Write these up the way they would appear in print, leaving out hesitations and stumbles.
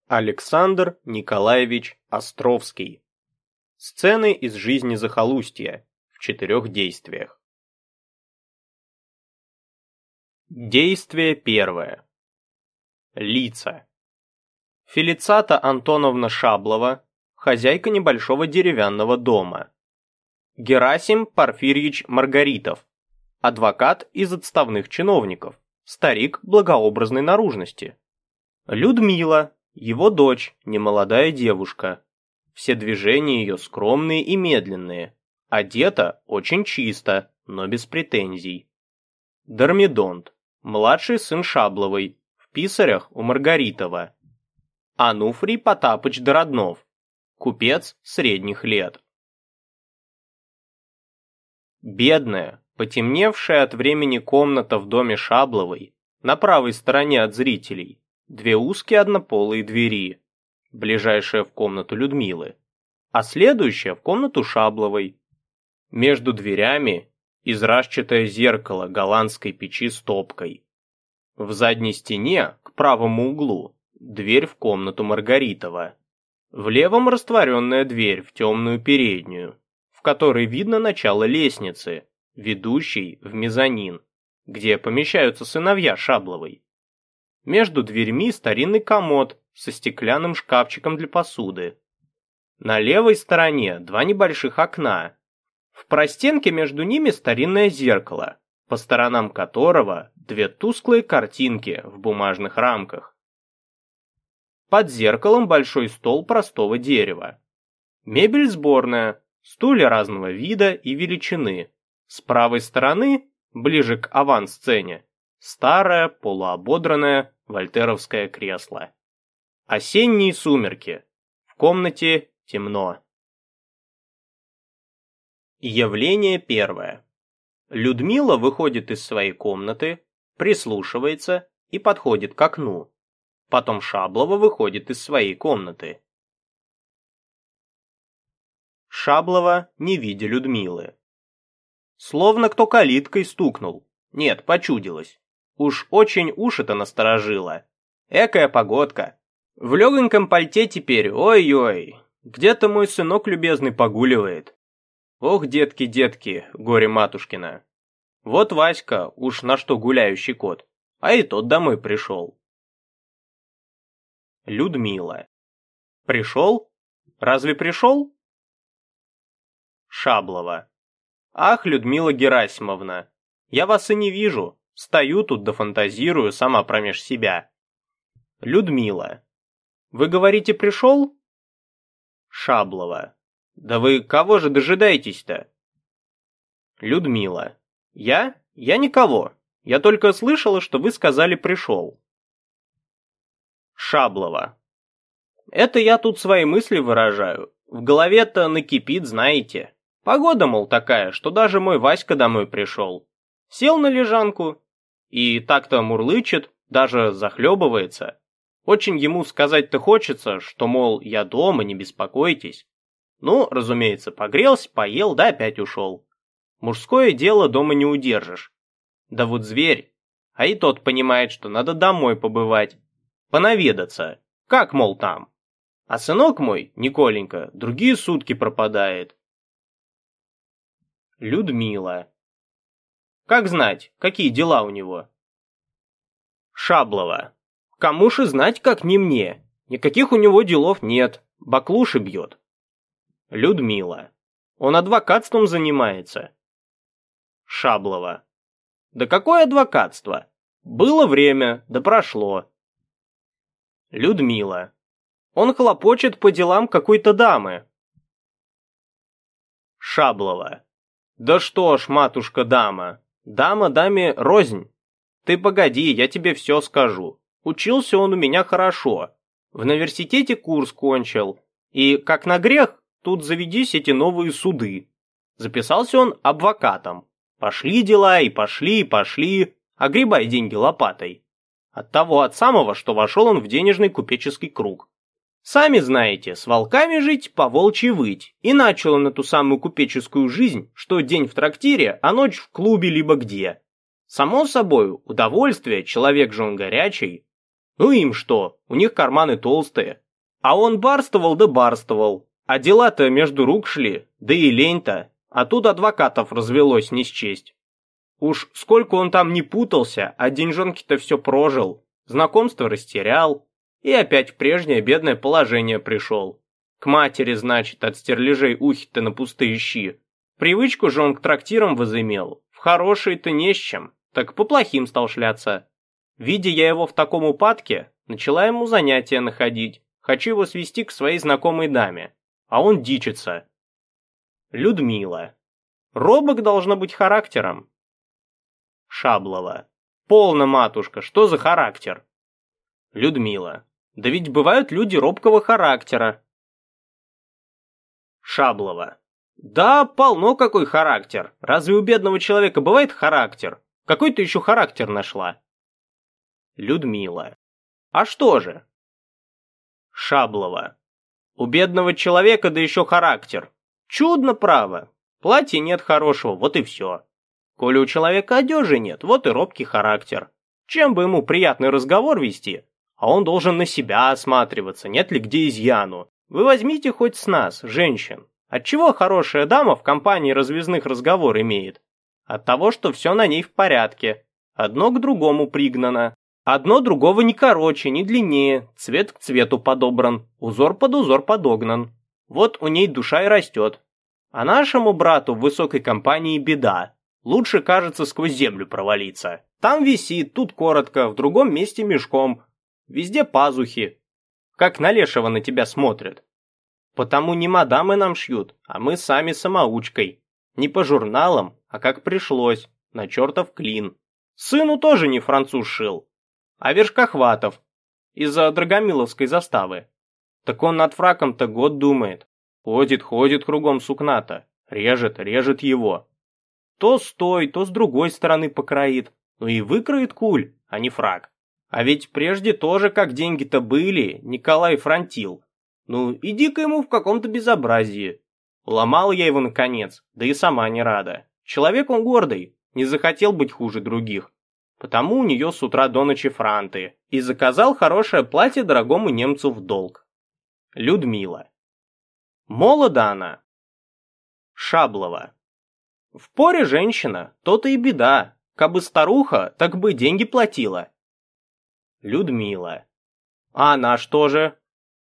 Александр Николаевич Островский. Сцены из жизни захолустья в 4 действиях. Действие 1. Лица. Фелицата Антоновна Шаблова, хозяйка небольшого деревянного дома. Герасим Порфирьевич Маргаритов, адвокат из отставных чиновников, старик благообразной наружности. Людмила, его дочь, немолодая девушка. Все движения ее скромные и медленные. Одета очень чисто, но без претензий. Дормидонт, младший сын Шабловой, в писарях у Маргаритова. Ануфрий Потапыч Дороднов, купец средних лет. Бедная, потемневшая от времени комната в доме Шабловой, на правой стороне от зрителей, 2 узкие однополые двери, ближайшая в комнату Людмилы, а следующая в комнату Шабловой. Между дверями изразчатое зеркало голландской печи с топкой. В задней стене, к правому углу, дверь в комнату Маргаритова. В левом растворенная дверь в темную переднюю, в которой видно начало лестницы, ведущей в мезонин, где помещаются сыновья Шабловой. Между дверьми старинный комод со стеклянным шкафчиком для посуды. На левой стороне 2 небольших окна. В простенке между ними старинное зеркало, по сторонам которого 2 тусклые картинки в бумажных рамках. Под зеркалом большой стол простого дерева. Мебель сборная, стулья разного вида и величины. С правой стороны, ближе к авансцене, старое полуободранное вольтеровское кресло. Осенние сумерки. В комнате темно. Явление 1. Людмила выходит из своей комнаты, прислушивается и подходит к окну. Потом Шаблова выходит из своей комнаты. Шаблова, не видя Людмилы. Словно кто калиткой стукнул. Нет, почудилось. Уж очень уши-то насторожило. Экая погодка. В легоньком пальте теперь, ой-ой. Где-то мой сынок любезный погуливает. Ох, детки, детки, горе-матушкина. Вот Васька, уж на что гуляющий кот, а и тот домой пришел. Людмила. Пришел? Разве пришел? Шаблова. Ах, Людмила Герасимовна, я вас и не вижу, стою тут да фантазирую сама промеж себя. Людмила. Вы говорите, пришел? Шаблова. Да вы кого же дожидаетесь-то? Людмила. Я? Я никого. Я только слышала, что вы сказали «пришел». Шаблова. Это я тут свои мысли выражаю. В голове-то накипит, знаете. Погода, мол, такая, что даже мой Васька домой пришел. Сел на лежанку и так-то мурлычет, даже захлебывается. Очень ему сказать-то хочется, что, мол, я дома, не беспокойтесь. Ну, разумеется, погрелся, поел, да опять ушел. Мужское дело дома не удержишь. Да вот зверь, а и тот понимает, что надо домой побывать, понаведаться, как, мол, там. А сынок мой, Николенька, другие сутки пропадает. Людмила. Как знать, какие дела у него? Шаблова. Кому ж и знать, как не мне. Никаких у него делов нет, баклуши бьет. Людмила. Он адвокатством занимается. Шаблова. Да какое адвокатство? Было время, да прошло. Людмила. Он хлопочет по делам какой-то дамы. Шаблова. Да что ж, матушка-дама, дама даме рознь. Ты погоди, я тебе все скажу. Учился он у меня хорошо. В университете курс кончил. И, как на грех, тут заведись эти новые суды. Записался он адвокатом. Пошли дела и пошли, огребай деньги лопатой. От самого, что вошел он в денежный купеческий круг. Сами знаете, с волками жить, по волчьи выть. И начал он эту самую купеческую жизнь, что день в трактире, а ночь в клубе либо где. Само собой, удовольствие, человек же он горячий. Ну им что, у них карманы толстые. А он барствовал да барствовал. А дела-то между рук шли, да и лень-то. А тут адвокатов развелось не счесть. Уж сколько он там не путался, а деньжонки-то все прожил. Знакомство растерял. И опять в прежнее бедное положение пришел. К матери, значит, от стерлежей ухи-то на пустые щи. Привычку же он к трактирам возымел. В хорошие-то не с чем, так по плохим стал шляться. Видя я его в таком упадке, начала ему занятия находить. Хочу его свести к своей знакомой даме. А он дичится. Людмила. Робок должно быть характером. Шаблова. Полно, матушка, что за характер? Людмила. Да ведь бывают люди робкого характера. Шаблова. Да, полно какой характер. Разве у бедного человека бывает характер? Какой ты еще характер нашла? Людмила. А что же? Шаблова. У бедного человека да еще характер. Чудно, право. Платья нет хорошего, вот и все. Коли у человека одежи нет, вот и робкий характер. Чем бы ему приятный разговор вести? А он должен на себя осматриваться, нет ли где изъяну. Вы возьмите хоть с нас, женщин. Отчего хорошая дама в компании развязных разговор имеет? От того, что все на ней в порядке. Одно к другому пригнано. Одно другого не короче, не длиннее, цвет к цвету подобран, узор под узор подогнан. Вот у ней душа и растет. А нашему брату в высокой компании беда. Лучше, кажется, сквозь землю провалиться. Там висит, тут коротко, в другом месте мешком. Везде пазухи. Как на лешего на тебя смотрят. Потому не мадамы нам шьют, а мы сами самоучкой. Не по журналам, а как пришлось, на чертов клин. Сыну тоже не француз шил, а Вершкохватов, из-за Драгомиловской заставы. Так он над фраком-то год думает. Ходит кругом сукна-то, режет его. То с той, то с другой стороны покроит, ну и выкроет куль, а не фрак. А ведь прежде тоже, как деньги-то были, Николай фронтил. Ну, иди-ка ему в каком-то безобразии. Ломал я его наконец, да и сама не рада. Человек он гордый, не захотел быть хуже других. Потому у нее с утра до ночи франты. И заказал хорошее платье дорогому немцу в долг. Людмила. Молода она. Шаблова. В поре женщина, то-то и беда. Кабы старуха, так бы деньги платила. Людмила. А она что же?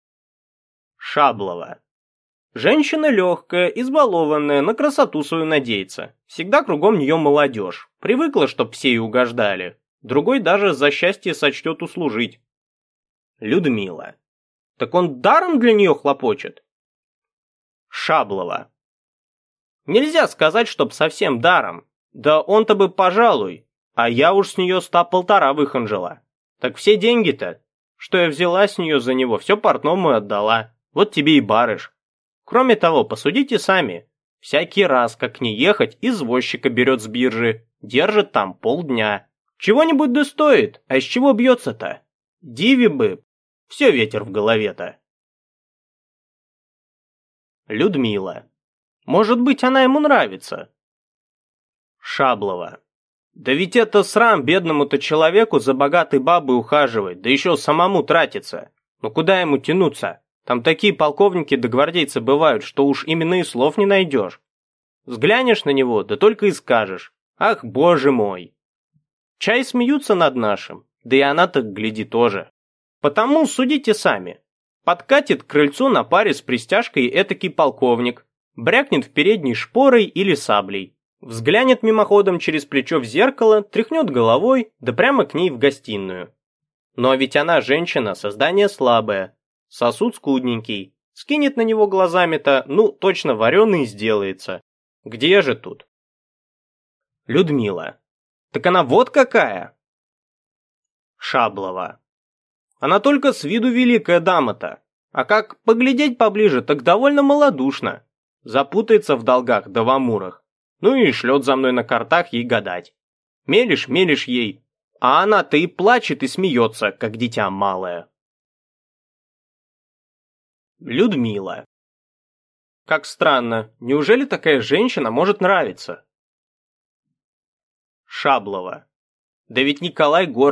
Шаблова. Женщина легкая, избалованная, на красоту свою надеется. Всегда кругом нее молодежь. Привыкла, чтоб все ей угождали. Другой даже за счастье сочтет услужить. Людмила. Так он даром для нее хлопочет? Шаблова. Нельзя сказать, чтоб совсем даром. Да он-то бы, пожалуй. А я уж с нее 100-1,5 выханжила. Так все деньги-то, что я взяла с нее за него, все портному отдала. Вот тебе и барыш. Кроме того, посудите сами. Всякий раз, как не ехать, извозчика берет с биржи, держит там полдня. Чего-нибудь да стоит, а из чего бьется-то? Диви бы, все ветер в голове-то. Людмила. Может быть, она ему нравится? Шаблова. Да ведь это срам бедному-то человеку за богатой бабой ухаживать, да еще самому тратиться. Ну куда ему тянуться? Там такие полковники да гвардейцы бывают, что уж именно и слов не найдешь. Взглянешь на него, да только и скажешь: ах, боже мой. Чай смеются над нашим, да и она-то, гляди, тоже. Потому судите сами. Подкатит к крыльцу на паре с пристяжкой этакий полковник, брякнет в передней шпорой или саблей, взглянет мимоходом через плечо в зеркало, тряхнет головой, да прямо к ней в гостиную. Но ведь она женщина, создание слабое, сосуд скудненький, скинет на него глазами-то, ну, точно вареный сделается. Где же тут? Людмила. Так она вот какая? Шаблова. Она только с виду великая дама-то, а как поглядеть поближе, так довольно малодушно. Запутается в долгах да в амурах, ну и шлет за мной на картах ей гадать. Мелешь ей, а она-то и плачет, и смеется, как дитя малое. Людмила. Как странно, неужели такая женщина может нравиться? Шаблова. Да ведь Николай горд,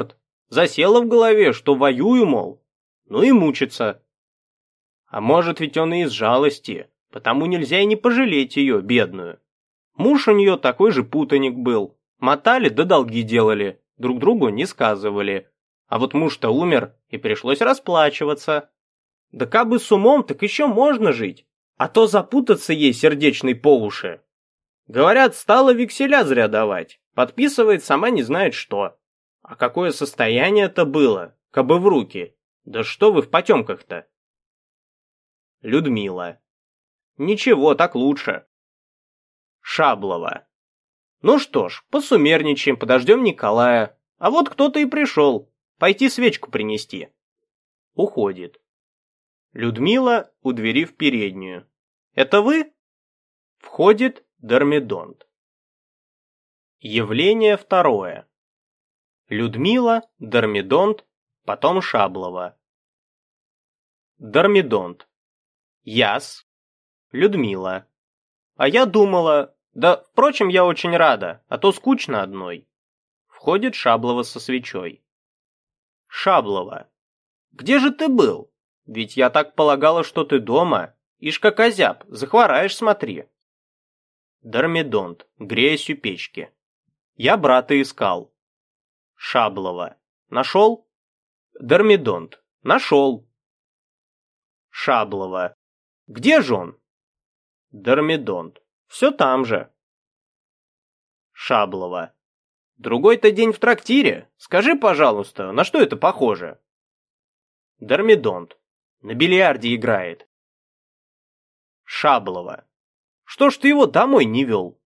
Засело в голове, что воюю, мол. Ну и мучится. А может, ведь он и из жалости, потому нельзя и не пожалеть ее, бедную. Муж у нее такой же путаник был. Мотали да долги делали, друг другу не сказывали. А вот муж-то умер, и пришлось расплачиваться. Да кабы с умом, так еще можно жить. А то запутаться ей сердечный по уши. Говорят, стала векселя зря давать. Подписывает сама не знает что. А какое состояние-то было, кабы в руки. Да что вы в потемках-то? Людмила. Ничего, так лучше. Шаблова. Ну что ж, посумерничаем, подождем Николая. А вот кто-то и пришел. Пойти свечку принести. Уходит. Людмила у двери в переднюю. Это вы? Входит Дормидонт. Явление второе. Людмила, Дормидонт, потом Шаблова. Дормидонт. Яс. Людмила. А я думала... Да, впрочем, я очень рада, а то скучно одной. Входит Шаблова со свечой. Шаблова. Где же ты был? Ведь я так полагала, что ты дома. Ишь как озяб, захвораешь, смотри. Дормидонт, греясь у печки. Я брата искал. Шаблова. Нашел? Дормидонт. Нашел. Шаблова. Где же он? Дормидонт. Все там же. Шаблова. Другой-то день в трактире. Скажи, пожалуйста, на что это похоже? Дормидонт. На бильярде играет. Шаблова. Что ж ты его домой не вел?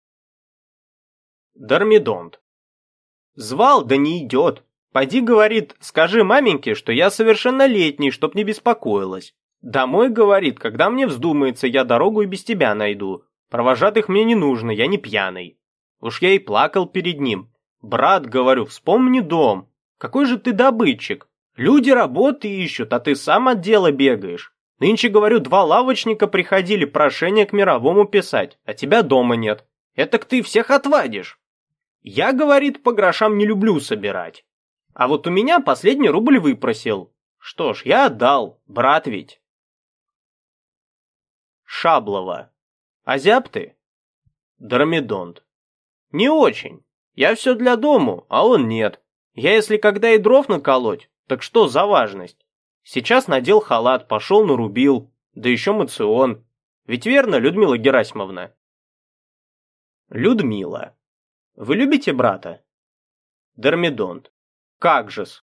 Дормидонт. Звал, да не идет. Пойди, говорит, скажи маменьке, что я совершеннолетний, чтоб не беспокоилась. Домой, говорит, когда мне вздумается, я дорогу и без тебя найду. Провожатых мне не нужно, я не пьяный. Уж я и плакал перед ним. Брат, говорю, вспомни дом. Какой же ты добытчик. Люди работы ищут, а ты сам от дела бегаешь. Нынче, говорю, 2 лавочника приходили прошение к мировому писать, а тебя дома нет. Этак ты всех отвадишь. Я, говорит, по грошам не люблю собирать. А вот у меня последний рубль выпросил. Что ж, я отдал, брат ведь. Шаблова. Озяб ты? Дормидонт. Не очень. Я все для дому, а он нет. Я если когда и дров наколоть, так что за важность? Сейчас надел халат, пошел нарубил, да еще мацион. Ведь верно, Людмила Герасимовна? Людмила. Вы любите брата? Дормидонт. Как же-с?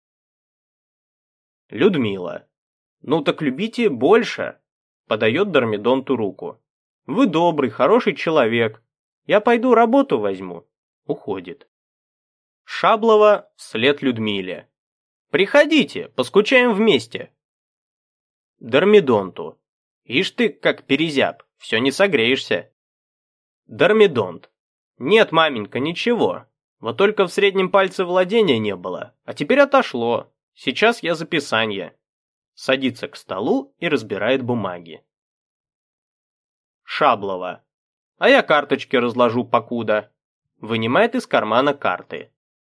Людмила. Ну так любите больше. Подает Дормидонту руку. Вы добрый, хороший человек. Я пойду работу возьму. Уходит. Шаблова вслед Людмиле. Приходите, поскучаем вместе. Дормидонту. Ишь ты, как перезяб, все не согреешься. Дормидонт. Нет, маменька, ничего. Вот только в среднем пальце владения не было, а теперь отошло. Сейчас я за писанье. Садится к столу и разбирает бумаги. Шаблова. А я карточки разложу покуда. Вынимает из кармана карты.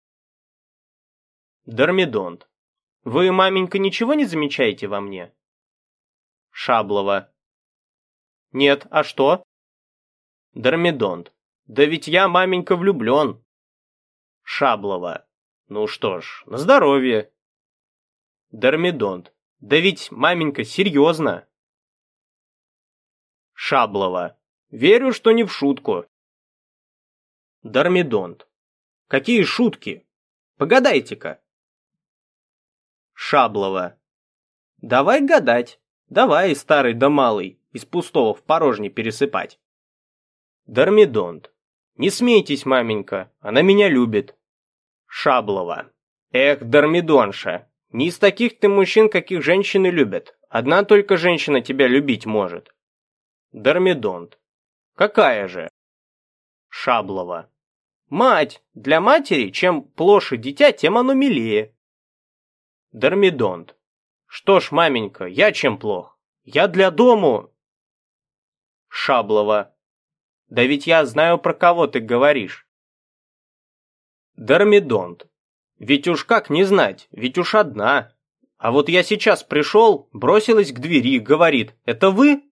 Дормидонт. Вы, маменька, ничего не замечаете во мне? Шаблова. Нет, а что? Дормидонт. Да ведь я, маменька, влюблен. Шаблова. Ну что ж, на здоровье. Дормидонт. Да ведь, маменька, серьезно. Шаблова. Верю, что не в шутку. Дормидонт. Какие шутки? Погадайте-ка. Шаблова. Давай гадать. Давай, старый да малый, из пустого в порожний пересыпать. Дормидонт. Не смейтесь, маменька, она меня любит. Шаблова. Эх, Дормидонша, не из таких ты мужчин, каких женщины любят. Одна только женщина тебя любить может. Дормидонт. Какая же? Шаблова. Мать. Для матери, чем плоше дитя, тем оно милее. Дормидонт. Что ж, маменька, я чем плох? Я для дому. Шаблова. Да ведь я знаю, про кого ты говоришь. Дормидонт. Ведь уж как не знать, ведь уж одна. А вот я сейчас пришел, бросилась к двери, говорит: «Это вы?»